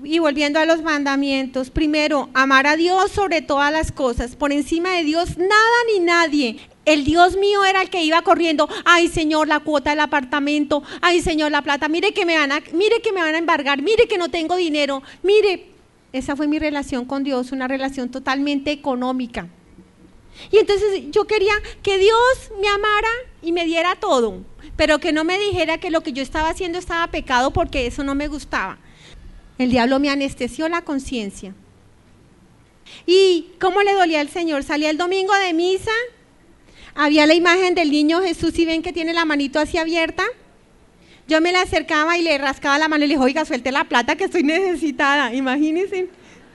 y volviendo a los mandamientos, primero, amar a Dios sobre todas las cosas, por encima de Dios nada ni nadie. El Dios mío era el que iba corriendo, ay Señor, la cuota del apartamento, ay Señor, la plata, mire que me van a embargar, mire que no tengo dinero, mire. Esa fue mi relación con Dios, una relación totalmente económica. Y entonces yo quería que Dios me amara y me diera todo, pero que no me dijera que lo que yo estaba haciendo estaba pecado, porque eso no me gustaba. El diablo me anestesió la conciencia. ¿Y cómo le dolía al Señor? Salía el domingo de misa, había la imagen del niño Jesús, y ven que tiene la manito así abierta. Yo me la acercaba y le rascaba la mano y le dije, oiga, suelte la plata que estoy necesitada. Imagínense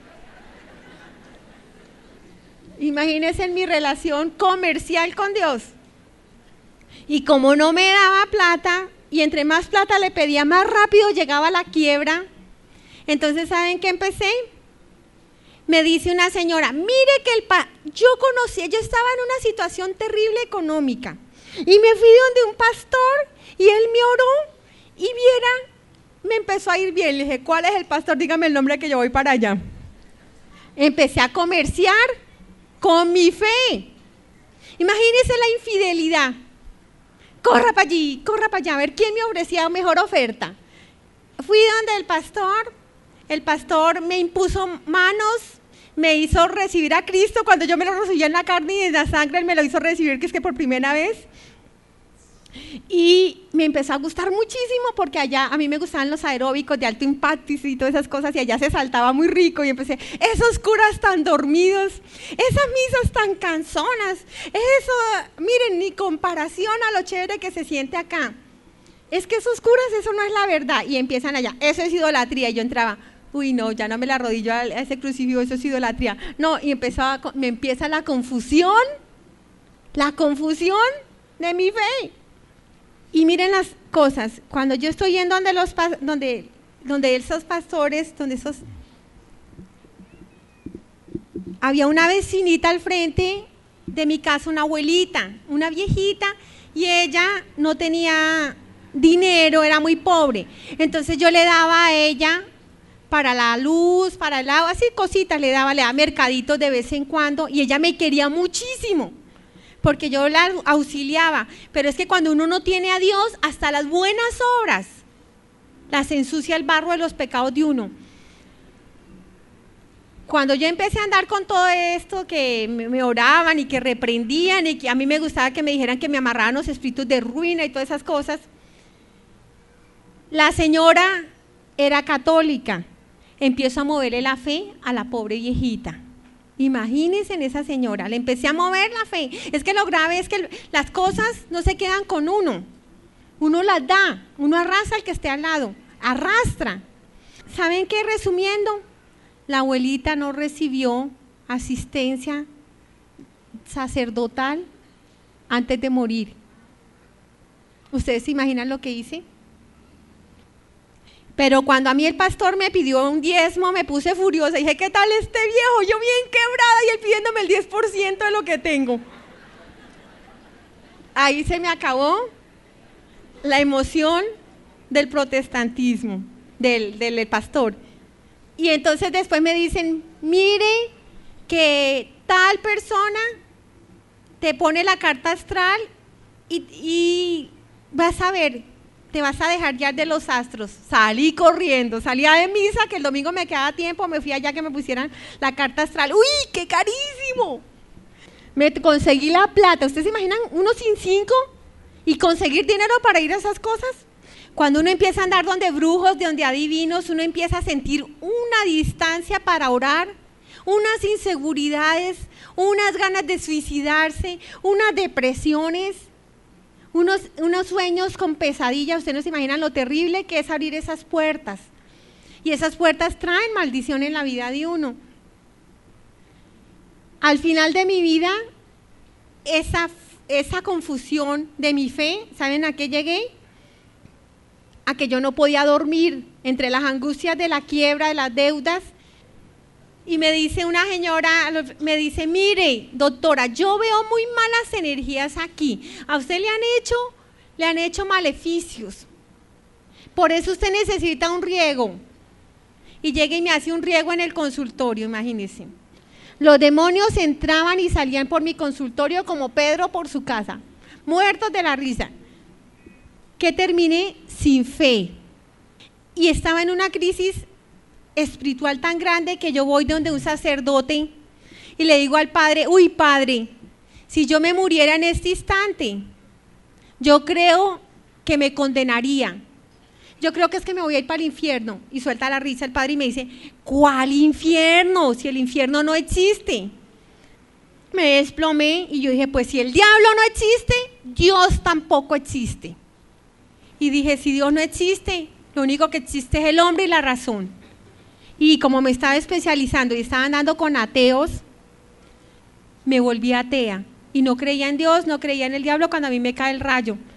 en mi relación comercial con Dios. Y como no me daba plata, y entre más plata le pedía, más rápido llegaba la quiebra. Entonces, ¿saben qué empecé? Me dice una señora, mire que yo estaba en una situación terrible económica, y me fui donde un pastor, y él me oró, y viera, me empezó a ir bien. Le dije, ¿cuál es el pastor? Dígame el nombre que yo voy para allá. Empecé a comerciar con mi fe. Imagínense la infidelidad. Corra para allí, corra para allá, a ver quién me ofrecía mejor oferta. Fui donde el pastor me impuso manos, me hizo recibir a Cristo. Cuando yo me lo recibía en la carne y en la sangre, él me lo hizo recibir, que es que por primera vez. Y me empezó a gustar muchísimo, porque allá a mí me gustaban los aeróbicos de alto impacto y todas esas cosas, y allá se saltaba muy rico, y empecé, esos curas tan dormidos, esas misas tan cansonas, eso, miren, ni comparación a lo chévere que se siente acá. Es que esos curas, eso no es la verdad. Y empiezan allá, eso es idolatría. Y yo entraba, uy no, ya no me la arrodillo a ese crucifijo, eso es idolatría. No, y me empieza la confusión de mi fe. Y miren las cosas, cuando yo estoy yendo donde esos pastores, había una vecinita al frente de mi casa, una abuelita, una viejita, y ella no tenía dinero, era muy pobre. Entonces yo le daba a ella para la luz, para el agua, así cositas le daba mercaditos de vez en cuando, y ella me quería muchísimo, porque yo la auxiliaba. Pero es que cuando uno no tiene a Dios, hasta las buenas obras las ensucia el barro de los pecados de uno. Cuando yo empecé a andar con todo esto, que me oraban y que reprendían, y que a mí me gustaba que me dijeran que me amarraban los espíritus de ruina y todas esas cosas, la señora era católica. Empiezo a moverle la fe a la pobre viejita. Imagínense en esa señora, le empecé a mover la fe. Es que lo grave es que las cosas no se quedan con uno las da, uno arrastra al que esté al lado, arrastra. ¿Saben qué? Resumiendo, la abuelita no recibió asistencia sacerdotal antes de morir. ¿Ustedes se imaginan lo que hice? Pero cuando a mí el pastor me pidió un diezmo, me puse furiosa. Dije, ¿qué tal este viejo? Yo bien quebrada y él pidiéndome el 10% de lo que tengo. Ahí se me acabó la emoción del protestantismo, del pastor. Y entonces después me dicen, mire que tal persona te pone la carta astral y vas a ver, te vas a dejar guiar de los astros. Salí corriendo, salía de misa, que el domingo me quedaba tiempo, me fui allá que me pusieran la carta astral. ¡Uy, qué carísimo! Me conseguí la plata. ¿Ustedes se imaginan uno sin 5 y conseguir dinero para ir a esas cosas? Cuando uno empieza a andar donde brujos, donde adivinos, uno empieza a sentir una distancia para orar, unas inseguridades, unas ganas de suicidarse, unas depresiones, unos sueños con pesadillas. Ustedes no se imaginan lo terrible que es abrir esas puertas. Y esas puertas traen maldición en la vida de uno. Al final de mi vida, esa confusión de mi fe, ¿saben a qué llegué? A que yo no podía dormir entre las angustias de la quiebra, de las deudas. Y me dice una señora, me dice, mire, doctora, yo veo muy malas energías aquí. A usted le han hecho maleficios. Por eso usted necesita un riego. y llega y me hace un riego en el consultorio, imagínense. Los demonios entraban y salían por mi consultorio como Pedro por su casa, muertos de la risa. Que terminé sin fe. Y estaba en una crisis espiritual tan grande que yo voy donde un sacerdote y le digo al padre, uy padre, si yo me muriera en este instante, yo creo que me condenaría. Yo creo que es que me voy a ir para el infierno. Y suelta la risa el padre y me dice, ¿cuál infierno? Si el infierno no existe. Me desplomé y yo dije, pues si el diablo no existe, Dios tampoco existe. Y dije, si Dios no existe, lo único que existe es el hombre y la razón. Y como me estaba especializando y estaba andando con ateos, me volví atea. Y no creía en Dios, no creía en el diablo cuando a mí me cae el rayo.